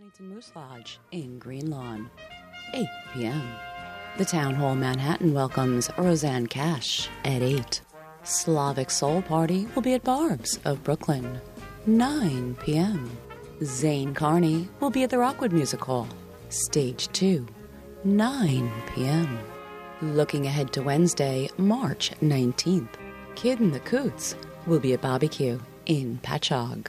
Wellington Moose Lodge in Green Lawn, 8 p.m. The Town Hall Manhattan welcomes Roseanne Cash at 8. Slavic Soul Party will be at Barb's of Brooklyn, 9 p.m. Zane Carney will be at the Rockwood Music Hall, Stage 2, 9 p.m. Looking ahead to Wednesday, March 19th, Kid and the Coots will be at Barbecue in Patchogue,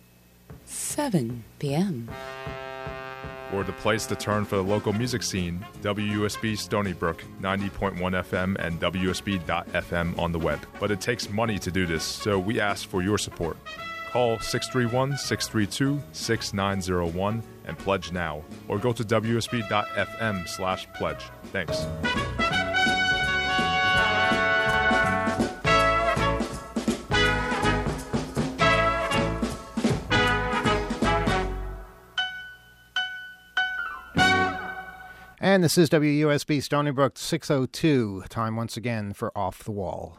7 p.m. Or the place to turn for the local music scene, WUSB Stony Brook, 90.1 FM and WUSB.FM on the web. But it takes money to do this, so we ask for your support. Call 631-632-6901 and pledge now, or go to WUSB.FM/pledge. Thanks. And this is WUSB Stony Brook 6:02. Time once again for Off the Wall.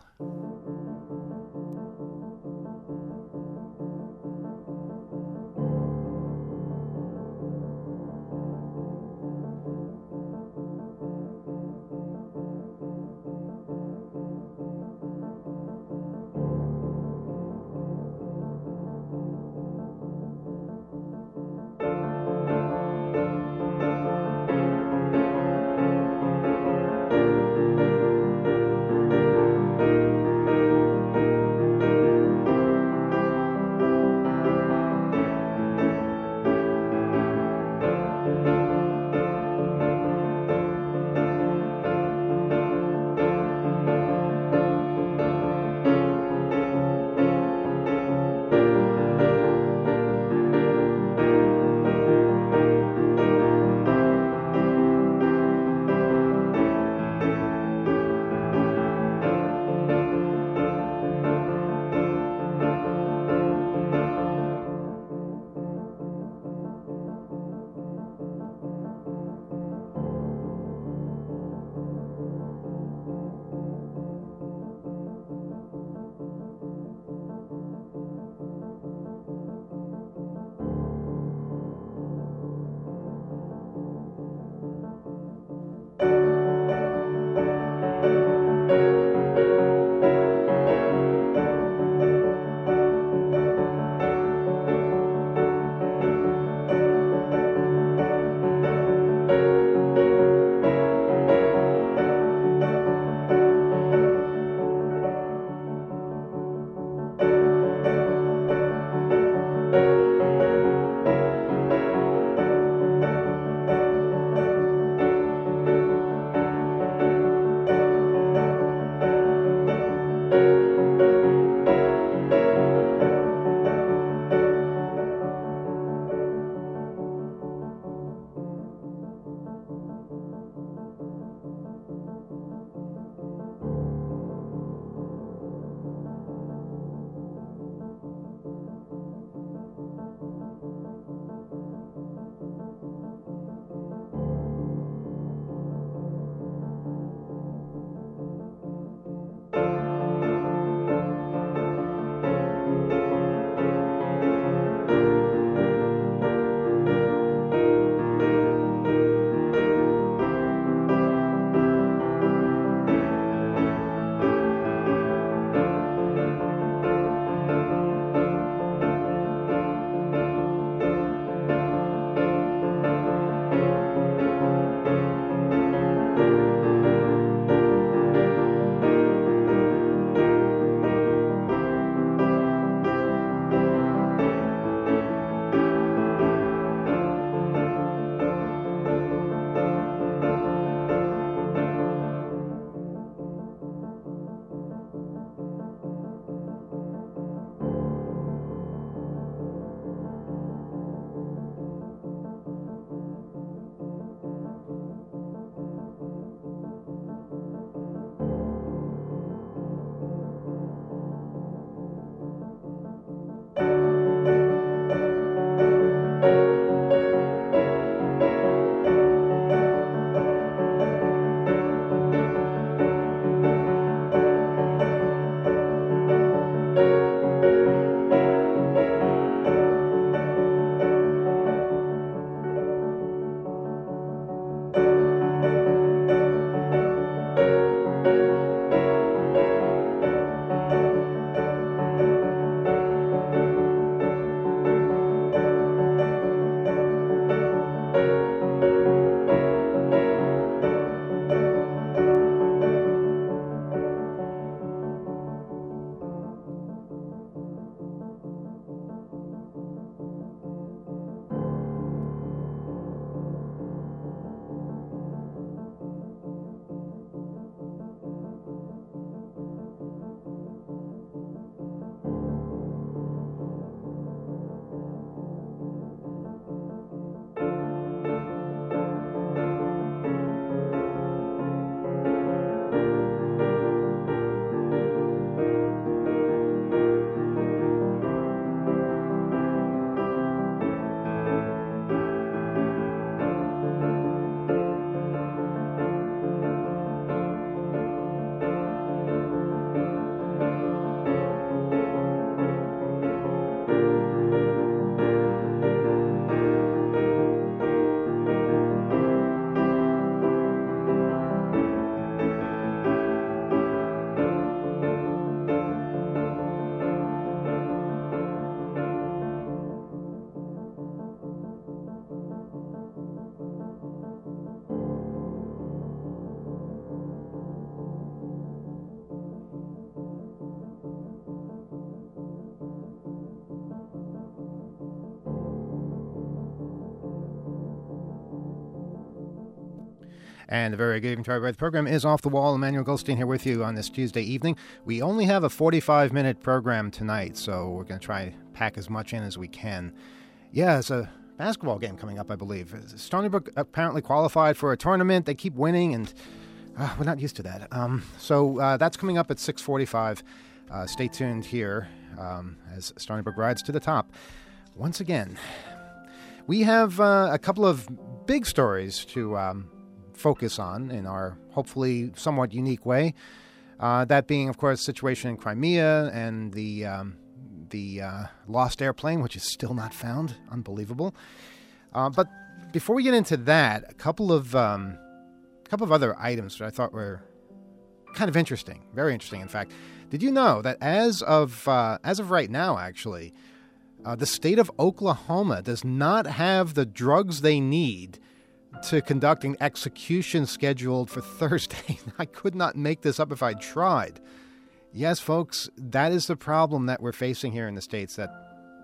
And a very good evening to everybody. The program is Off the Wall. Emmanuel Goldstein here with you on this Tuesday evening. We only have a 45-minute program tonight, so we're going to try to pack as much in as we can. Yeah, it's a basketball game coming up, I believe. Stony Brook apparently qualified for a tournament. They keep winning, and we're not used to that. So that's coming up at 6:45. Stay tuned here as Stony Brook rides to the top once again. We have a couple of big stories to focus on in our hopefully somewhat unique way. That being, of course, the situation in Crimea and the lost airplane, which is still not found. Unbelievable. But before we get into that, a couple of other items that I thought were kind of interesting, very interesting, in fact. Did you know that as of right now, actually, the state of Oklahoma does not have the drugs they need to conduct an execution scheduled for Thursday? I could not make this up if I tried. Yes, folks, that is the problem that we're facing here in the States, that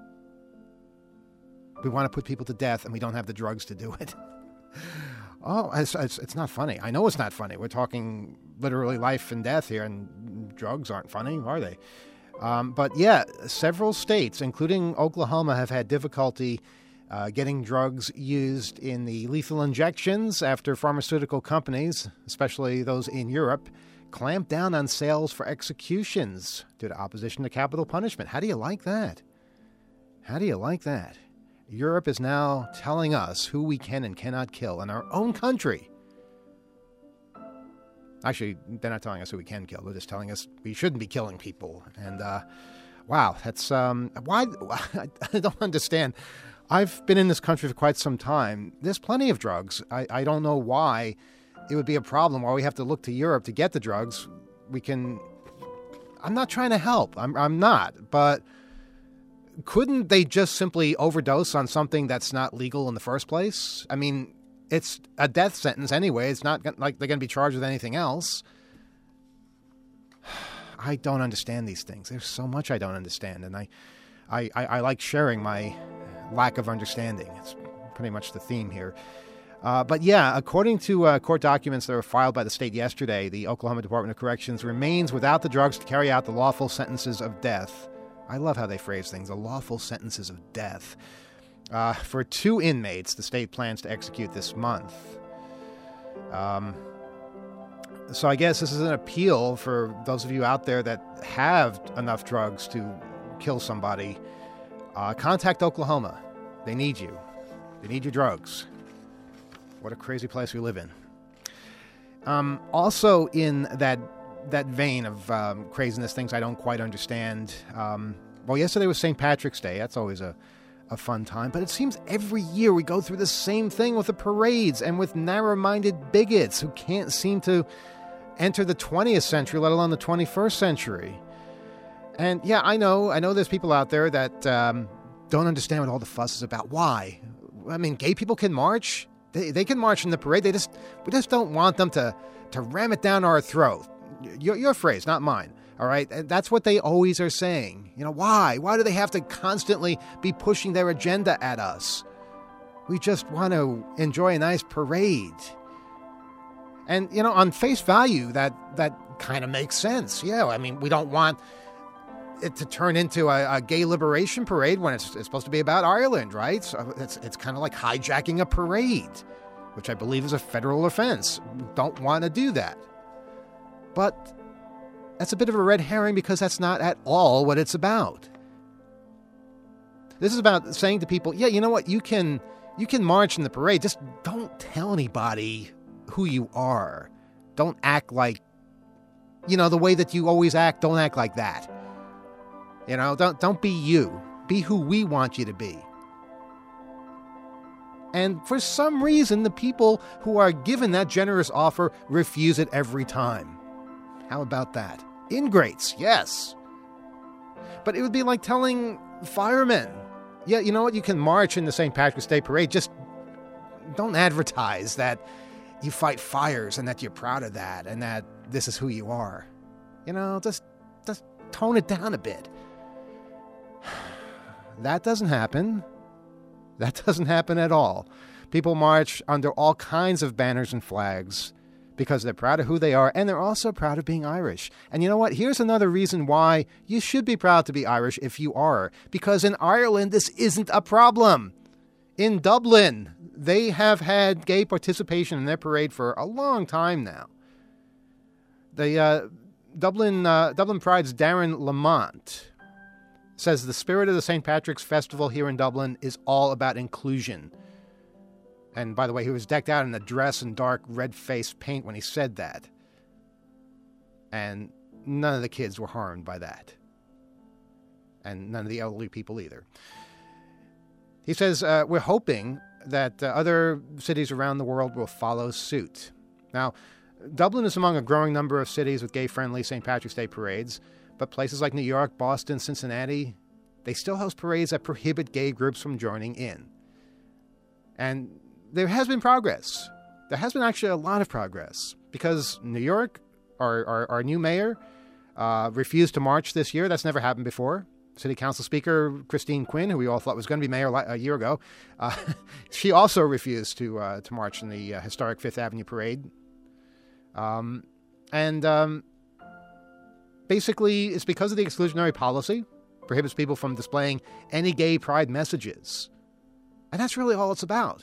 we want to put people to death and we don't have the drugs to do it. Oh, it's not funny. I know it's not funny. We're talking literally life and death here, and drugs aren't funny, are they? But yeah, several states, including Oklahoma, have had difficulty getting drugs used in the lethal injections after pharmaceutical companies, especially those in Europe, clamped down on sales for executions due to opposition to capital punishment. How do you like that? How do you like that? Europe is now telling us who we can and cannot kill in our own country. Actually, they're not telling us who we can kill. They're just telling us we shouldn't be killing people. And, wow, that's, why, I don't understand. I've been in this country for quite some time. There's plenty of drugs. I don't know why it would be a problem, why we have to look to Europe to get the drugs. I'm not trying to help. I'm not, but couldn't they just simply overdose on something that's not legal in the first place? I mean, it's a death sentence anyway. It's not like they're going to be charged with anything else. I don't understand these things. There's so much I don't understand, and I like sharing my lack of understanding. It's pretty much the theme here. But yeah, according to court documents that were filed by the state yesterday, the Oklahoma Department of Corrections remains without the drugs to carry out the lawful sentences of death. I love how they phrase things, the lawful sentences of death. For 2 inmates, the state plans to execute this month. So I guess this is an appeal for those of you out there that have enough drugs to kill somebody. Contact Oklahoma. They need you. They need your drugs. What a crazy place we live in. Also in that vein of craziness, things I don't quite understand. Well, yesterday was St. Patrick's Day. That's always a fun time. But it seems every year we go through the same thing with the parades and with narrow-minded bigots who can't seem to enter the 20th century, let alone the 21st century. And yeah, I know there's people out there that don't understand what all the fuss is about. Why? I mean, gay people can march. They can march in the parade. We just don't want them to ram it down our throat. Your phrase, not mine. All right? That's what they always are saying. You know, why? Why do they have to constantly be pushing their agenda at us? We just want to enjoy a nice parade. And, you know, on face value, that kind of makes sense. Yeah, I mean, we don't want it to turn into a gay liberation parade when it's supposed to be about Ireland, right? So it's kind of like hijacking a parade, which I believe is a federal offense. We don't want to do that. But that's a bit of a red herring because that's not at all what it's about. This is about saying to people, yeah, you know what? You can march in the parade. Just don't tell anybody who you are. Don't act like, you know, the way that you always act. Don't act like that. You know, don't be you. Be who we want you to be. And for some reason, the people who are given that generous offer refuse it every time. How about that? Ingrates, yes. But it would be like telling firemen, yeah, you know what? You can march in the St. Patrick's Day parade. Just don't advertise that you fight fires and that you're proud of that and that this is who you are. You know, just tone it down a bit. That doesn't happen. That doesn't happen at all. People march under all kinds of banners and flags because they're proud of who they are, and they're also proud of being Irish. And you know what? Here's another reason why you should be proud to be Irish if you are. Because in Ireland, this isn't a problem. In Dublin, they have had gay participation in their parade for a long time now. The Dublin Pride's Darren Lamont says the spirit of the St. Patrick's Festival here in Dublin is all about inclusion. And by the way, he was decked out in a dress and dark red-faced paint when he said that. And none of the kids were harmed by that. And none of the elderly people either. He says, we're hoping that other cities around the world will follow suit. Now, Dublin is among a growing number of cities with gay-friendly St. Patrick's Day parades, but places like New York, Boston, Cincinnati, they still host parades that prohibit gay groups from joining in. And there has been progress. There has been actually a lot of progress because New York, our new mayor, refused to march this year. That's never happened before. City Council Speaker Christine Quinn, who we all thought was going to be mayor a year ago, she also refused to march in the historic Fifth Avenue parade. Basically, it's because of the exclusionary policy, prohibits people from displaying any gay pride messages. And that's really all it's about.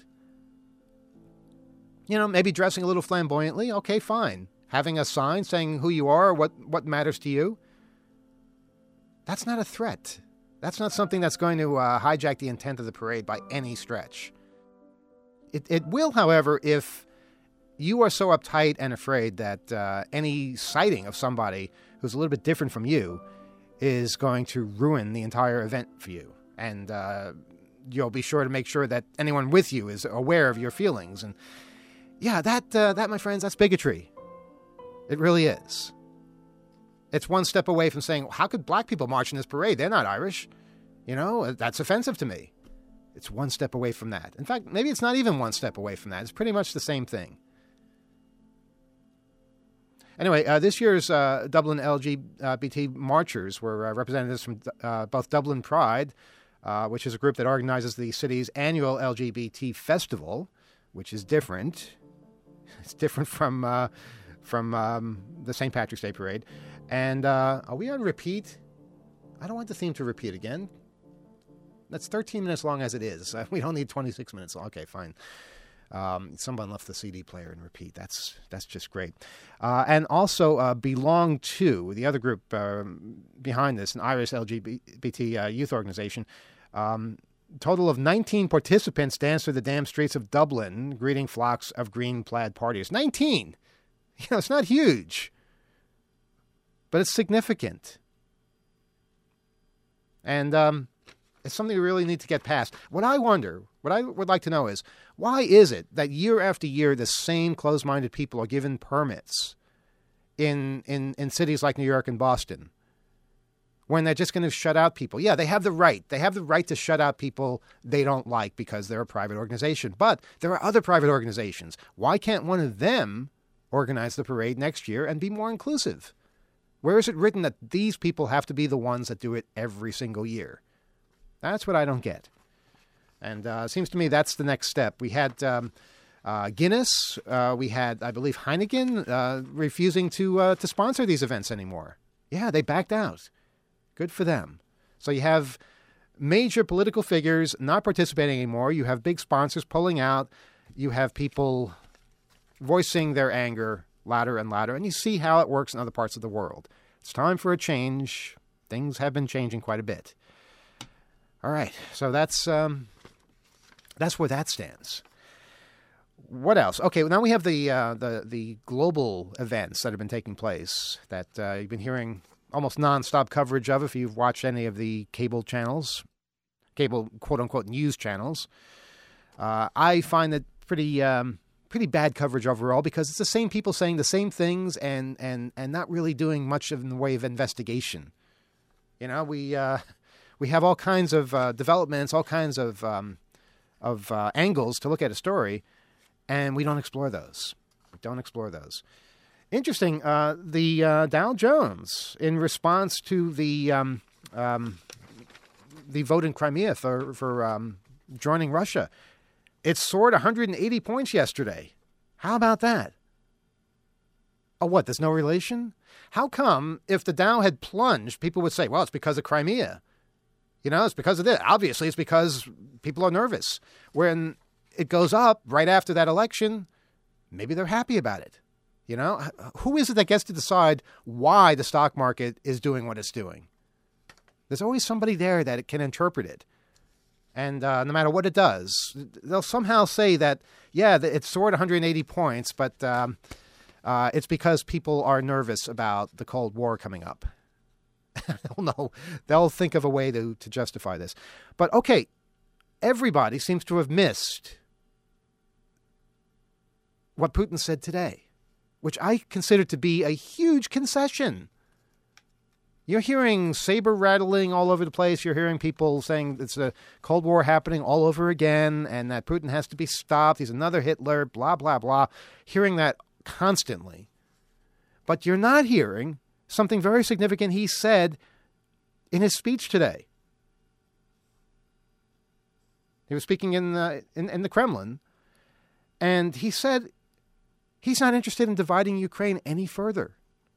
You know, maybe dressing a little flamboyantly, okay, fine. Having a sign saying who you are, what matters to you. That's not a threat. That's not something that's going to hijack the intent of the parade by any stretch. It will, however, if you are so uptight and afraid that any sighting of somebody who's a little bit different from you is going to ruin the entire event for you. And you'll be sure to make sure that anyone with you is aware of your feelings. And yeah, that, my friends, that's bigotry. It really is. It's one step away from saying, how could black people march in this parade? They're not Irish. You know, that's offensive to me. It's one step away from that. In fact, maybe it's not even one step away from that. It's pretty much the same thing. Anyway, this year's Dublin LGBT marchers were representatives from both Dublin Pride, which is a group that organizes the city's annual LGBT festival, which is different. It's different from the St. Patrick's Day parade. And are we on repeat? I don't want the theme to repeat again. That's 13 minutes long as it is. We don't need 26 minutes long. Okay, fine. Someone left the CD player and repeat. That's just great. And also Belong To, the other group behind this, an Irish LGBT youth organization. Total of 19 participants danced through the damn streets of Dublin, greeting flocks of green plaid partiers. 19! You know, it's not huge, but it's significant. And it's something we really need to get past. What I would like to know is, why is it that year after year the same closed-minded people are given permits in cities like New York and Boston when they're just going to shut out people? Yeah, they have the right. They have the right to shut out people they don't like because they're a private organization. But there are other private organizations. Why can't one of them organize the parade next year and be more inclusive? Where is it written that these people have to be the ones that do it every single year? That's what I don't get. And it seems to me that's the next step. We had Guinness. We had, I believe, Heineken refusing to sponsor these events anymore. Yeah, they backed out. Good for them. So you have major political figures not participating anymore. You have big sponsors pulling out. You have people voicing their anger louder and louder. And you see how it works in other parts of the world. It's time for a change. Things have been changing quite a bit. All right, so that's where that stands. What else? Okay, well, now we have the global events that have been taking place that you've been hearing almost nonstop coverage of if you've watched any of the cable channels, cable quote-unquote news channels. I find that pretty bad coverage overall because it's the same people saying the same things and not really doing much in the way of investigation. You know, we have all kinds of developments, all kinds of angles to look at a story, and we don't explore those. Interesting, the Dow Jones, in response to the vote in Crimea for joining Russia, it soared 180 points yesterday. How about that? Oh, what? There's no relation? How come if the Dow had plunged, people would say, well, it's because of Crimea. It's because of this. Obviously, it's because people are nervous. When it goes up right after that election, maybe they're happy about it. Who is it that gets to decide why the stock market is doing what it's doing? There's always somebody there that can interpret it. And no matter what it does, they'll somehow say that, it soared 180 points, but it's because people are nervous about the Cold War coming up. They'll think of a way to justify this. But okay, everybody seems to have missed what Putin said today, which I consider to be a huge concession. You're hearing saber rattling all over the place. You're hearing people saying it's a Cold War happening all over again and that Putin has to be stopped. He's another Hitler, blah, blah, blah. Hearing that constantly. But you're not hearing something very significant he said in his speech today. He was speaking in the Kremlin, and he said he's not interested in dividing Ukraine any further.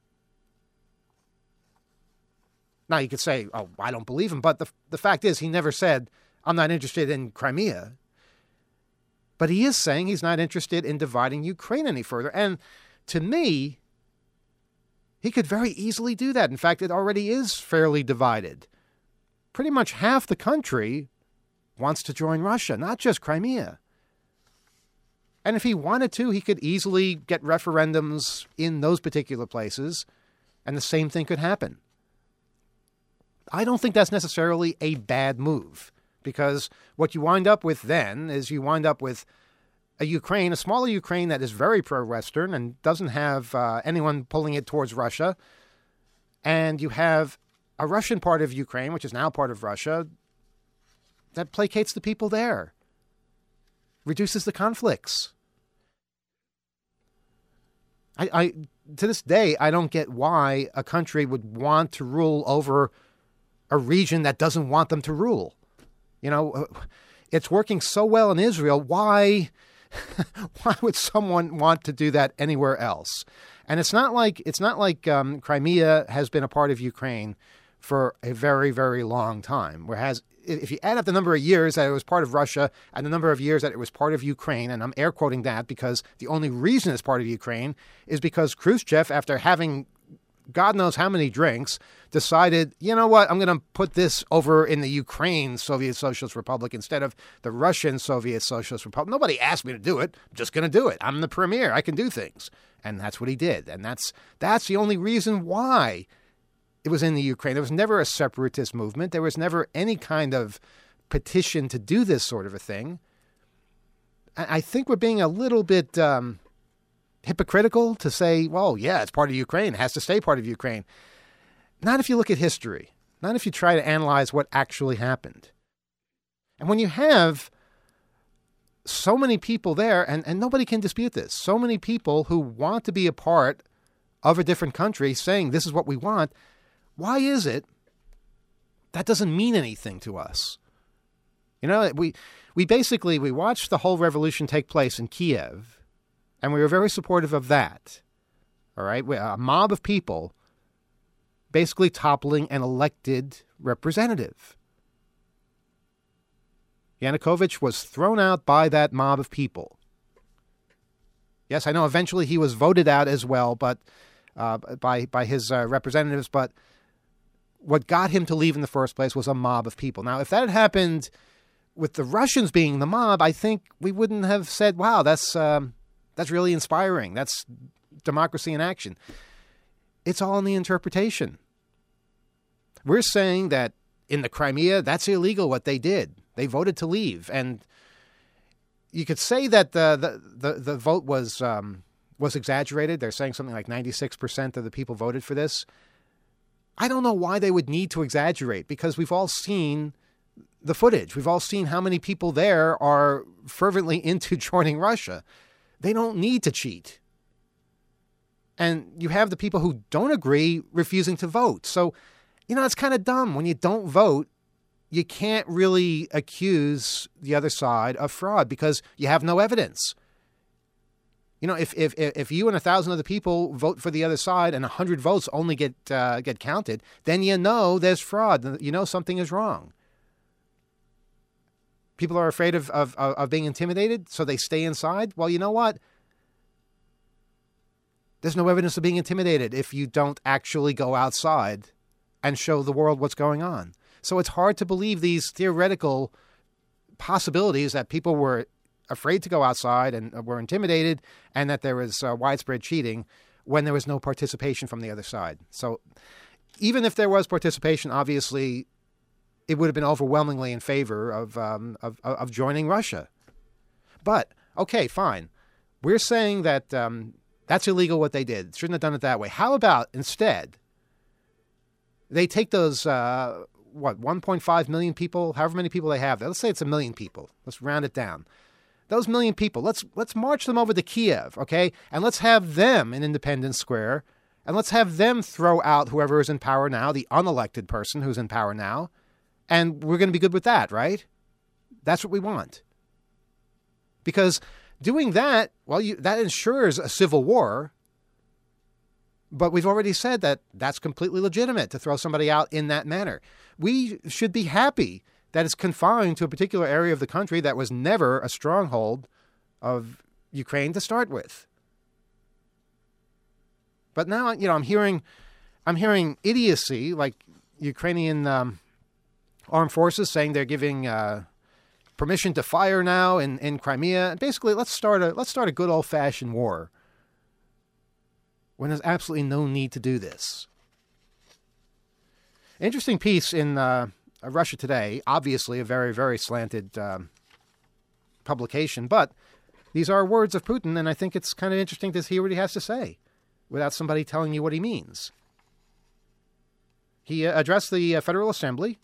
Now, you could say, oh, I don't believe him, but the fact is he never said, I'm not interested in Crimea. But he is saying he's not interested in dividing Ukraine any further. And to me, he could very easily do that. In fact, it already is fairly divided. Pretty much half the country wants to join Russia, not just Crimea. And if he wanted to, he could easily get referendums in those particular places, and the same thing could happen. I don't think that's necessarily a bad move, because what you wind up with then is you wind up with a smaller Ukraine that is very pro-Western and doesn't have anyone pulling it towards Russia. And you have a Russian part of Ukraine, which is now part of Russia, that placates the people there, reduces the conflicts. I to this day, I don't get why a country would want to rule over a region that doesn't want them to rule. It's working so well in Israel. Why would someone want to do that anywhere else? And it's not like Crimea has been a part of Ukraine for a very, very long time. Whereas if you add up the number of years that it was part of Russia and the number of years that it was part of Ukraine, and I'm air quoting that because the only reason it's part of Ukraine is because Khrushchev, after having God knows how many drinks, decided, you know what, I'm going to put this over in the Ukraine Soviet Socialist Republic instead of the Russian Soviet Socialist Republic. Nobody asked me to do it. I'm just going to do it. I'm the premier. I can do things. And that's what he did. And that's the only reason why it was in the Ukraine. There was never a separatist movement. There was never any kind of petition to do this sort of a thing. I think we're being a little bit hypocritical to say, well, yeah, it's part of Ukraine. It has to stay part of Ukraine. Not if you look at history. Not if you try to analyze what actually happened. And when you have so many people there, and nobody can dispute this, so many people who want to be a part of a different country saying this is what we want, why is it that doesn't mean anything to us? We watched the whole revolution take place in Kiev, and we were very supportive of that. All right? A mob of people basically toppling an elected representative. Yanukovych was thrown out by that mob of people. Yes, I know eventually he was voted out as well, but by his representatives, but what got him to leave in the first place was a mob of people. Now, if that had happened with the Russians being the mob, I think we wouldn't have said, wow, that's really inspiring. That's democracy in action. It's all in the interpretation. We're saying that in the Crimea, that's illegal what they did. They voted to leave. And you could say that the vote was exaggerated. They're saying something like 96% of the people voted for this. I don't know why they would need to exaggerate, because we've all seen the footage. We've all seen how many people there are fervently into joining Russia. They don't need to cheat. And you have the people who don't agree refusing to vote. So, it's kind of dumb. When you don't vote, you can't really accuse the other side of fraud because you have no evidence. You know, if you and 1,000 other people vote for the other side and 100 votes only get counted, then you know there's fraud. You know something is wrong. People are afraid of being intimidated, so they stay inside. Well, you know what? There's no evidence of being intimidated if you don't actually go outside and show the world what's going on. So it's hard to believe these theoretical possibilities that people were afraid to go outside and were intimidated and that there was widespread cheating when there was no participation from the other side. So even if there was participation, obviously it would have been overwhelmingly in favor of joining Russia. But, okay, fine. We're saying that that's illegal what they did. Shouldn't have done it that way. How about instead they take those, 1.5 million people, however many people they have there. Let's say it's 1 million people. Let's round it down. Those 1 million people, let's march them over to Kiev, okay? And let's have them in Independence Square, and let's have them throw out whoever is in power now, the unelected person who's in power now, and we're going to be good with that, right? That's what we want. Because doing that, well, that ensures a civil war, but we've already said that that's completely legitimate to throw somebody out in that manner. We should be happy that it's confined to a particular area of the country that was never a stronghold of Ukraine to start with. But now, you know, I'm hearing idiocy, like Ukrainian armed forces saying they're giving permission to fire now in Crimea. And basically, let's start a good old-fashioned war when there's absolutely no need to do this. Interesting piece in Russia Today, obviously a very, very slanted publication, but these are words of Putin, and I think it's kind of interesting to hear what he has to say without somebody telling you what he means. He addressed the Federal Assembly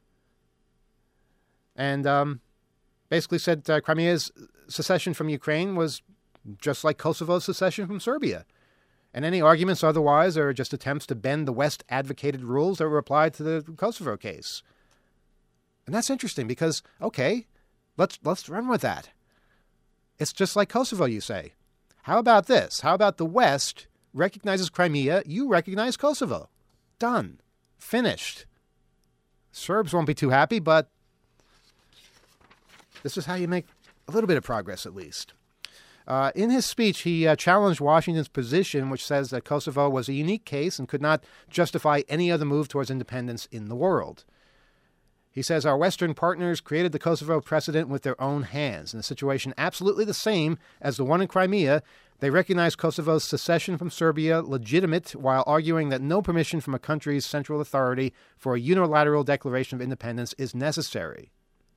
and basically said Crimea's secession from Ukraine was just like Kosovo's secession from Serbia. And any arguments otherwise are just attempts to bend the West-advocated rules that were applied to the Kosovo case. And that's interesting because, okay, let's run with that. It's just like Kosovo, you say. How about this? How about the West recognizes Crimea, you recognize Kosovo? Done. Finished. Serbs won't be too happy, but this is how you make a little bit of progress, at least. In his speech, he challenged Washington's position, which says that Kosovo was a unique case and could not justify any other move towards independence in the world. He says, our Western partners created the Kosovo precedent with their own hands. In a situation absolutely the same as the one in Crimea, they recognize Kosovo's secession from Serbia legitimate while arguing that no permission from a country's central authority for a unilateral declaration of independence is necessary.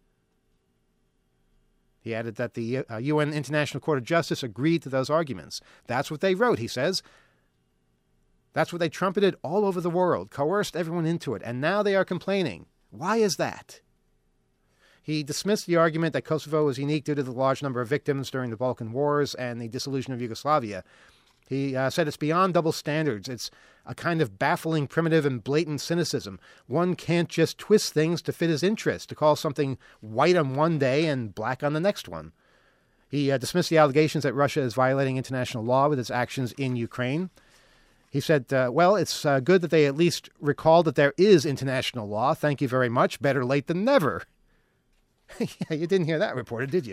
He added that the UN International Court of Justice agreed to those arguments. That's what they wrote, he says. That's what they trumpeted all over the world, coerced everyone into it, and now they are complaining. Why is that? He dismissed the argument that Kosovo was unique due to the large number of victims during the Balkan Wars and the dissolution of Yugoslavia. He said it's beyond double standards. It's a kind of baffling, primitive, and blatant cynicism. One can't just twist things to fit his interest, to call something white on one day and black on the next one. He dismissed the allegations that Russia is violating international law with its actions in Ukraine. He said, well, it's good that they at least recall that there is international law. Thank you very much. Better late than never. Yeah, you didn't hear that reported, did you?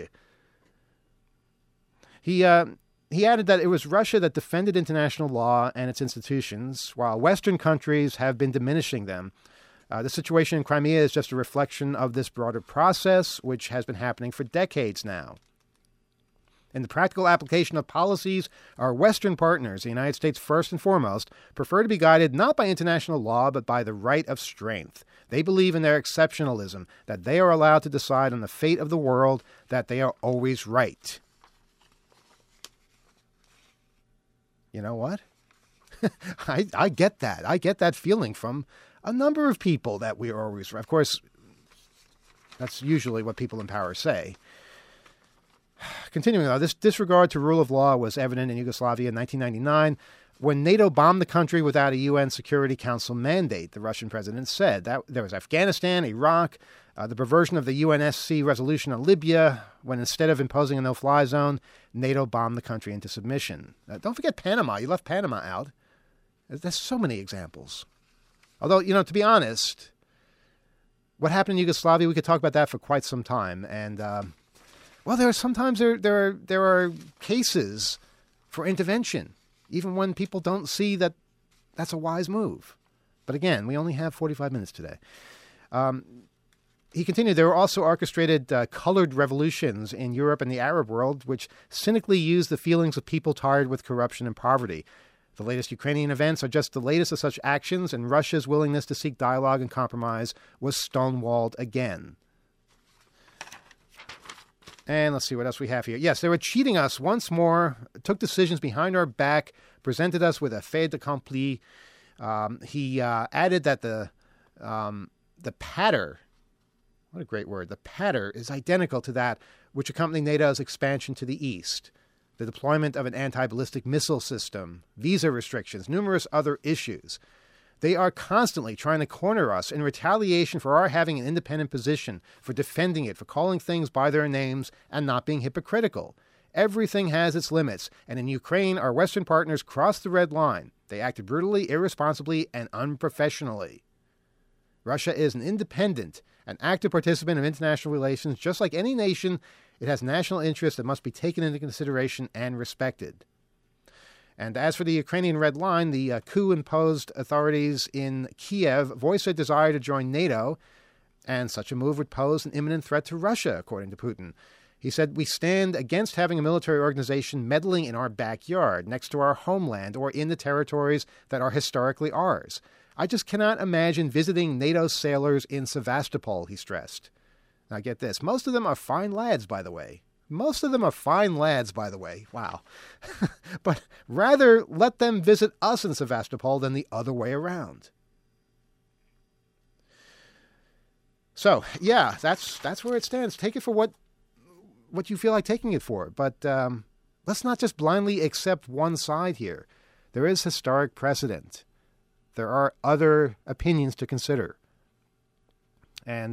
He added that it was Russia that defended international law and its institutions, while Western countries have been diminishing them. The situation in Crimea is just a reflection of this broader process, which has been happening for decades now. In the practical application of policies, our Western partners, the United States first and foremost, prefer to be guided not by international law, but by the right of strength. They believe in their exceptionalism, that they are allowed to decide on the fate of the world, that they are always right. You know what? I get that. I get that feeling from a number of people that we are always right. Of course, that's usually what people in power say. Continuing on, this disregard to rule of law was evident in Yugoslavia in 1999 when NATO bombed the country without a UN Security Council mandate, the Russian president said. That there was Afghanistan, Iraq, The perversion of the UNSC resolution on Libya, when instead of imposing a no-fly zone, NATO bombed the country into submission. Don't forget Panama. You left Panama out. There's so many examples. Although, to be honest, what happened in Yugoslavia, we could talk about that for quite some time. And, there are cases for intervention, even when people don't see that that's a wise move. But again, we only have 45 minutes today. He continued, there were also orchestrated colored revolutions in Europe and the Arab world, which cynically used the feelings of people tired with corruption and poverty. The latest Ukrainian events are just the latest of such actions, and Russia's willingness to seek dialogue and compromise was stonewalled again. And let's see what else we have here. Yes, they were cheating us once more, took decisions behind our back, presented us with a fait accompli. He added that the patter, what a great word, the patter is identical to that which accompanied NATO's expansion to the east. The deployment of an anti-ballistic missile system, visa restrictions, numerous other issues. They are constantly trying to corner us in retaliation for our having an independent position, for defending it, for calling things by their names and not being hypocritical. Everything has its limits, and in Ukraine, our Western partners crossed the red line. They acted brutally, irresponsibly, and unprofessionally. Russia is an independent, an active participant of international relations. Just like any nation, it has national interests that must be taken into consideration and respected. And as for the Ukrainian Red Line, the coup-imposed authorities in Kiev voiced their desire to join NATO, and such a move would pose an imminent threat to Russia, according to Putin. He said, we stand against having a military organization meddling in our backyard, next to our homeland, or in the territories that are historically ours. I just cannot imagine visiting NATO sailors in Sevastopol, he stressed. Now get this. Most of them are fine lads, by the way. Wow. But rather let them visit us in Sevastopol than the other way around. So, yeah, that's where it stands. Take it for what you feel like taking it for. But let's not just blindly accept one side here. There is historic precedent. There are other opinions to consider. And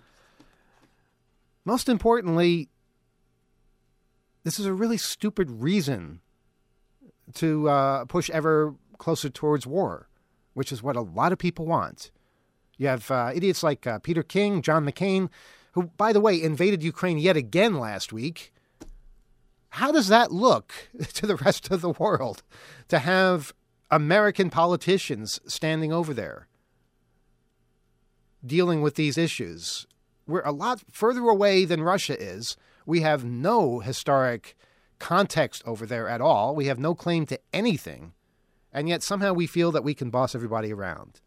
most importantly, this is a really stupid reason to push ever closer towards war, which is what a lot of people want. You have idiots like Peter King, John McCain, who, by the way, invaded Ukraine yet again last week. How does that look to the rest of the world to have American politicians standing over there dealing with these issues? We're a lot further away than Russia is. We have no historic context over there at all. We have no claim to anything. And yet somehow we feel that we can boss everybody around.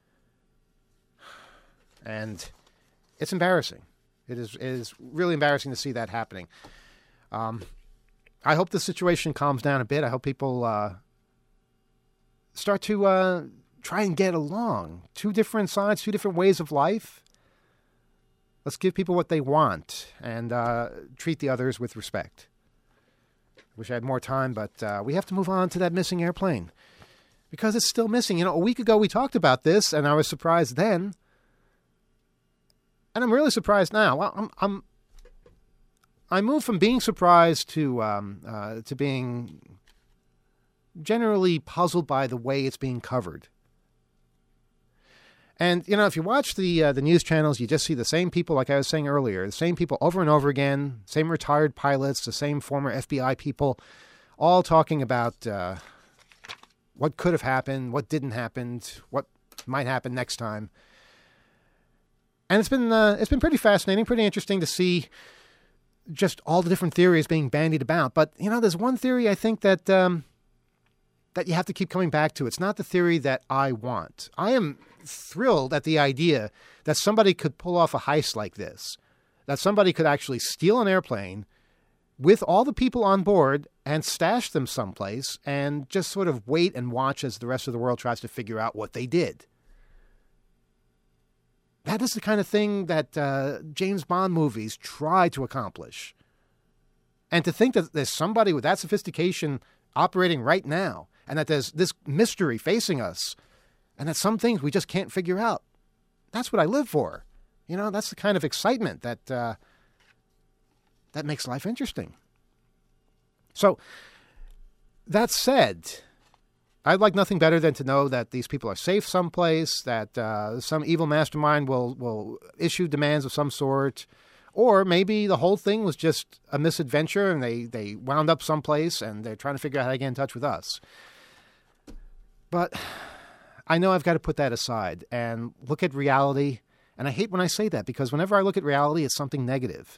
And it's embarrassing. It is really embarrassing to see that happening. I hope the situation calms down a bit. I hope people start to try and get along. Two different sides, two different ways of life. Let's give people what they want and treat the others with respect. I wish I had more time, but we have to move on to that missing airplane because it's still missing. A week ago we talked about this, and I was surprised then, and I'm really surprised now. Well, I moved from being surprised to being generally puzzled by the way it's being covered. And, if you watch the news channels, you just see the same people, like I was saying earlier, the same people over and over again, same retired pilots, the same former FBI people, all talking about what could have happened, what didn't happen, what might happen next time. And it's been pretty fascinating, pretty interesting to see just all the different theories being bandied about. But, there's one theory I think that you have to keep coming back to. It's not the theory that I want. I am thrilled at the idea that somebody could pull off a heist like this, that somebody could actually steal an airplane with all the people on board and stash them someplace and just sort of wait and watch as the rest of the world tries to figure out what they did. That is the kind of thing that James Bond movies try to accomplish. And to think that there's somebody with that sophistication operating right now, and that there's this mystery facing us, and that some things we just can't figure out. That's what I live for. You know, that's the kind of excitement that that makes life interesting. So, that said, I'd like nothing better than to know that these people are safe someplace, that some evil mastermind will issue demands of some sort, or maybe the whole thing was just a misadventure and they wound up someplace and they're trying to figure out how to get in touch with us. But I know I've got to put that aside and look at reality. And I hate when I say that, because whenever I look at reality, it's something negative.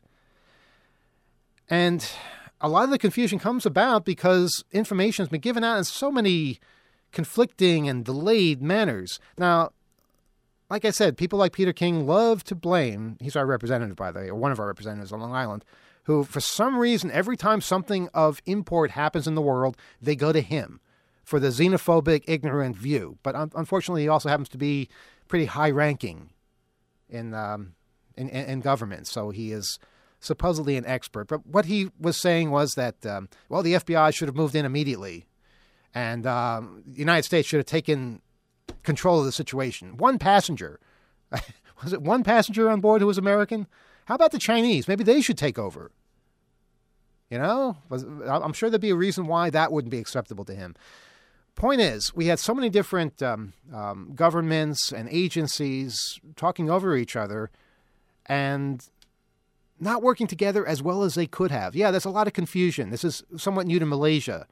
And a lot of the confusion comes about because information has been given out in so many conflicting and delayed manners. Now, like I said, people like Peter King love to blame, he's our representative, by the way, or one of our representatives on Long Island, who for some reason, every time something of import happens in the world, they go to him for the xenophobic, ignorant view. But unfortunately, he also happens to be pretty high-ranking in government, so he is supposedly an expert. But what he was saying was that, the FBI should have moved in immediately, and the United States should have taken control of the situation. One passenger, was it one passenger on board who was American? How about the Chinese? Maybe they should take over. You know, I'm sure there'd be a reason why that wouldn't be acceptable to him. Point is, we had so many different governments and agencies talking over each other and not working together as well as they could have. Yeah, there's a lot of confusion. This is somewhat new to Malaysia.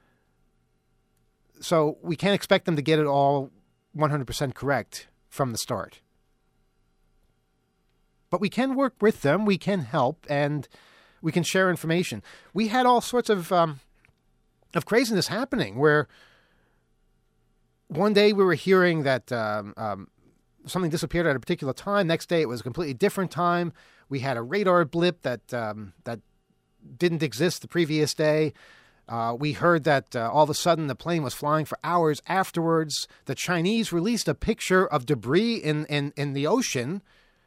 So we can't expect them to get it all 100% correct from the start. But we can work with them, we can help, and we can share information. We had all sorts of craziness happening where one day we were hearing that something disappeared at a particular time. Next day it was a completely different time. We had a radar blip that didn't exist the previous day. We heard that all of a sudden the plane was flying for hours afterwards. The Chinese released a picture of debris in the ocean.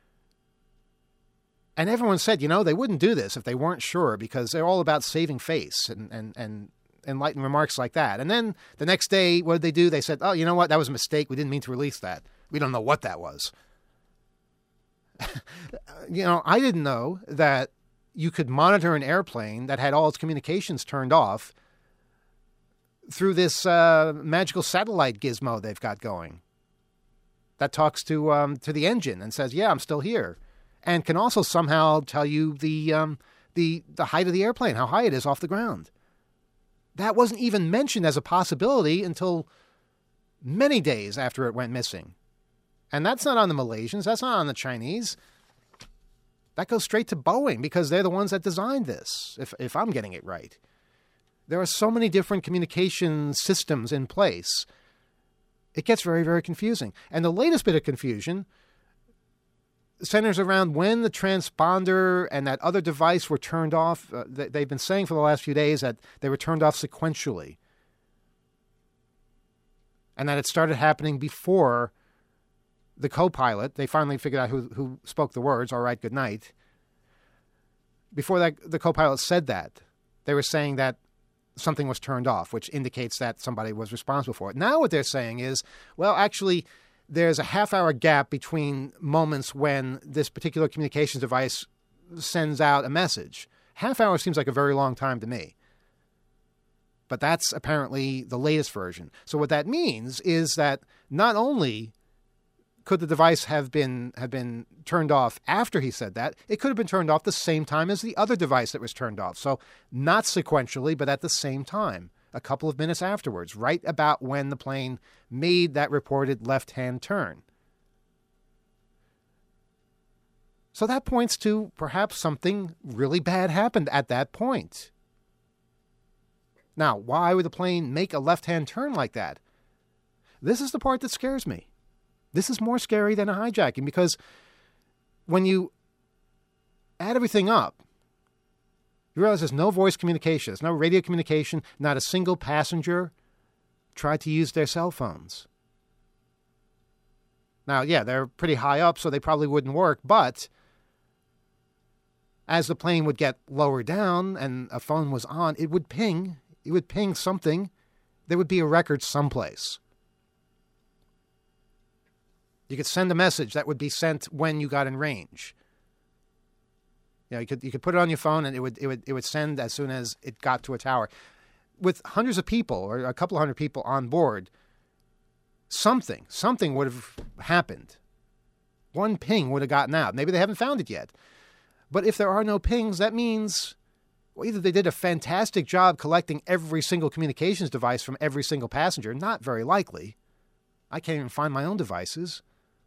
And everyone said, you know, they wouldn't do this if they weren't sure, because they're all about saving face and enlightened remarks like that. And then the next day, what did they do? They said, oh, you know what? That was a mistake. We didn't mean to release that. We don't know what that was. You know, I didn't know that you could monitor an airplane that had all its communications turned off through this magical satellite gizmo they've got going that talks to the engine and says, yeah, I'm still here, and can also somehow tell you the height of the airplane, how high it is off the ground. That wasn't even mentioned as a possibility until many days after it went missing. And that's not on the Malaysians. That's not on the Chinese. That goes straight to Boeing, because they're the ones that designed this, if I'm getting it right. There are so many different communication systems in place. It gets very, very confusing. And the latest bit of confusion centers around when the transponder and that other device were turned off. They've been saying for the last few days that they were turned off sequentially, and that it started happening before the co-pilot. They finally figured out who spoke the words, all right, good night. Before that, the co-pilot said that. They were saying that something was turned off, which indicates that somebody was responsible for it. Now what they're saying is, well, actually, there's a half-hour gap between moments when this particular communications device sends out a message. Half hour seems like a very long time to me. But that's apparently the latest version. So what that means is that not only could the device have been turned off after he said that, it could have been turned off the same time as the other device that was turned off. So not sequentially, but at the same time, a couple of minutes afterwards, right about when the plane made that reported left-hand turn. So that points to perhaps something really bad happened at that point. Now, why would the plane make a left-hand turn like that? This is the part that scares me. This is more scary than a hijacking, because when you add everything up, you realize there's no voice communication, there's no radio communication, not a single passenger tried to use their cell phones. Now, yeah, they're pretty high up, so they probably wouldn't work, but as the plane would get lower down and a phone was on, it would ping something. There would be a record someplace. You could send a message that would be sent when you got in range. You know, you could put it on your phone and it would send as soon as it got to a tower. With hundreds of people or a couple hundred people on board, something would have happened. One ping would have gotten out. Maybe they haven't found it yet. But if there are no pings, that means either they did a fantastic job collecting every single communications device from every single passenger. Not very likely. I can't even find my own devices.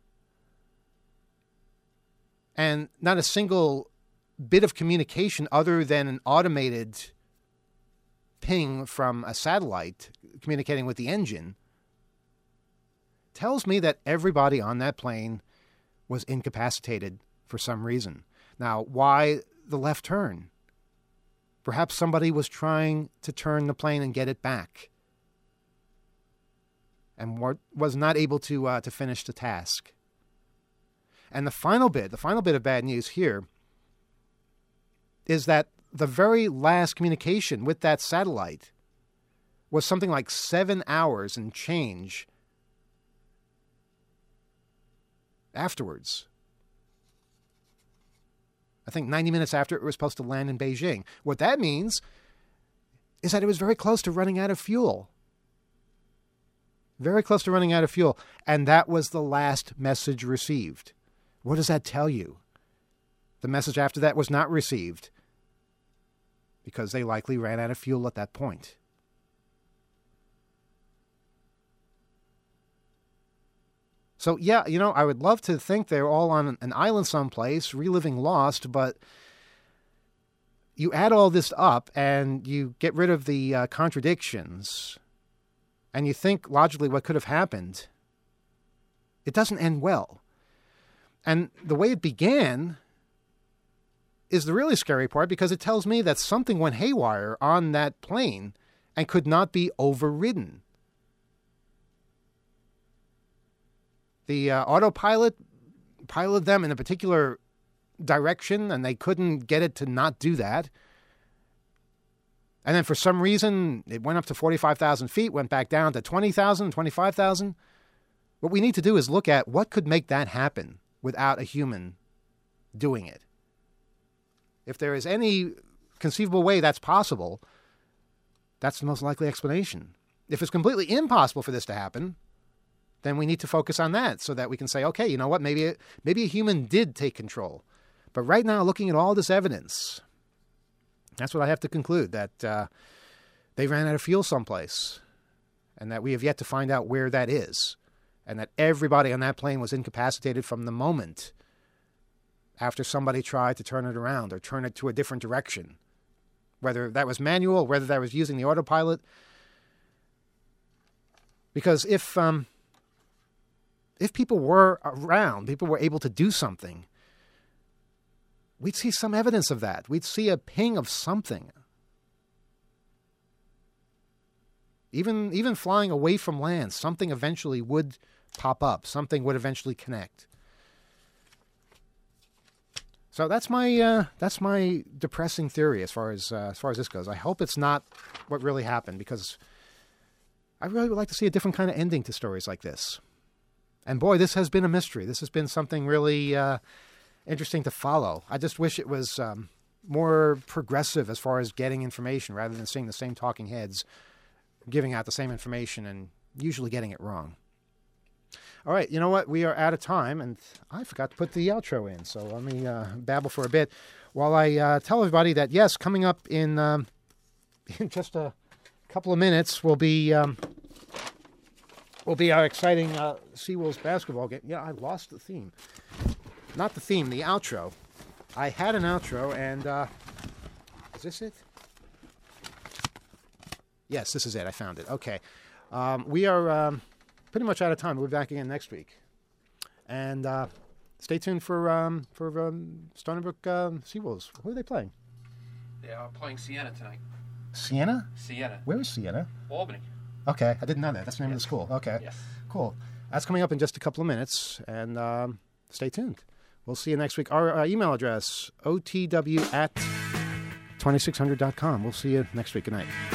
And not a single bit of communication other than an automated ping from a satellite communicating with the engine tells me that everybody on that plane was incapacitated for some reason. Now, why the left turn? Perhaps somebody was trying to turn the plane and get it back and was not able to finish the task. And the final bit of bad news here is that the very last communication with that satellite was something like 7 hours and change afterwards. I think 90 minutes after it was supposed to land in Beijing. What that means is that it was very close to running out of fuel. Very close to running out of fuel. And that was the last message received. What does that tell you? The message after that was not received because they likely ran out of fuel at that point. So, yeah, I would love to think they're all on an island someplace, reliving Lost, but you add all this up and you get rid of the contradictions and you think logically what could have happened. It doesn't end well. And the way it began is the really scary part because it tells me that something went haywire on that plane and could not be overridden. The autopilot piloted them in a particular direction, and they couldn't get it to not do that. And then for some reason, it went up to 45,000 feet, went back down to 20,000, 25,000. What we need to do is look at what could make that happen without a human doing it. If there is any conceivable way that's possible, that's the most likely explanation. If it's completely impossible for this to happen, then we need to focus on that so that we can say, okay, you know what, maybe a human did take control. But right now, looking at all this evidence, that's what I have to conclude, that they ran out of fuel someplace and that we have yet to find out where that is and that everybody on that plane was incapacitated from the moment after somebody tried to turn it around or turn it to a different direction, whether that was manual, whether that was using the autopilot. Because if people were around, people were able to do something, we'd see some evidence of that. We'd see a ping of something. Even flying away from land, something eventually would pop up. Something would eventually connect. So that's my depressing theory as far as this goes. I hope it's not what really happened, because I really would like to see a different kind of ending to stories like this. And boy, this has been a mystery. This has been something really interesting to follow. I just wish it was more progressive as far as getting information rather than seeing the same talking heads giving out the same information and usually getting it wrong. All right, you know what? We are out of time, and I forgot to put the outro in, so let me babble for a bit while I tell everybody that, yes, coming up in just a couple of minutes will be our exciting Seawolves basketball game. Yeah, I lost the theme. Not the theme, the outro. I had an outro, and is this it? Yes, this is it. I found it. Okay. We are pretty much out of time. We'll be back again next week. And stay tuned for Stony Brook Seawolves. Who are they playing? They are playing Siena tonight. Siena? Siena. Where is Siena? Albany. Okay, I didn't know that. That's the name of the school. Okay. Yes. Cool. That's coming up in just a couple of minutes, and stay tuned. We'll see you next week. Our email address, otw@2600.com. We'll see you next week. Good night.